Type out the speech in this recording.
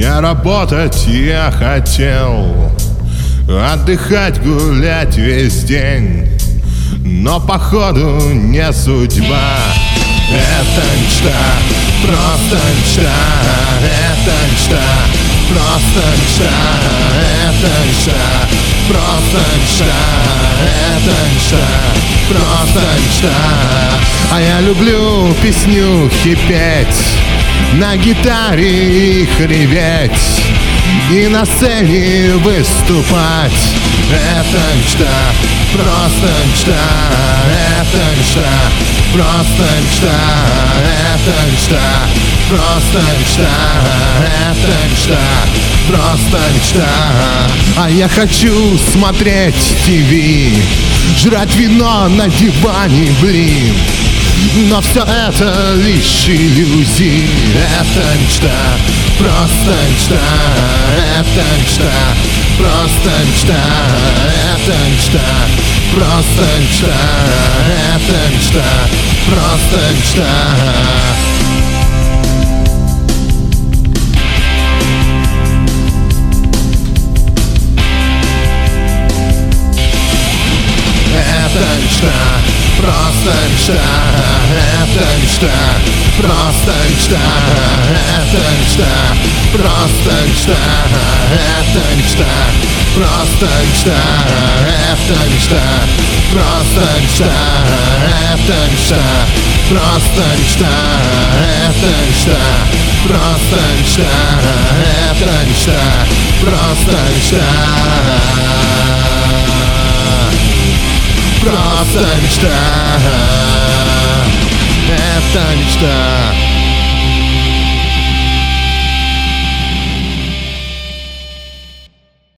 Не работать я хотел, отдыхать, гулять весь день, но походу не судьба. Это мечта, просто мечта, это мечта, просто мечта, это мечта, просто мечта, это мечта, просто мечта. А я люблю песнюхи петь, на гитаре их реветь и на сцене выступать. Это мечта, просто мечта, это мечта, просто мечта, это мечта, просто мечта, это мечта, просто мечта. А я хочу смотреть ТВ, жрать вино на диване, блин. Но все это лишь иллюзии. Это мечта, просто мечта, это мечта, просто мечта, это мечта, просто мечта, это мечта, просто мечта. Это мечта, просто мечта, это мечта, просто мечта, это мечта, просто мечта, это мечта, просто мечта, это мечта, просто мечта, это мечта, просто мечта, это мечта, просто мечта, это мечта, просто мечта. Просто мечта.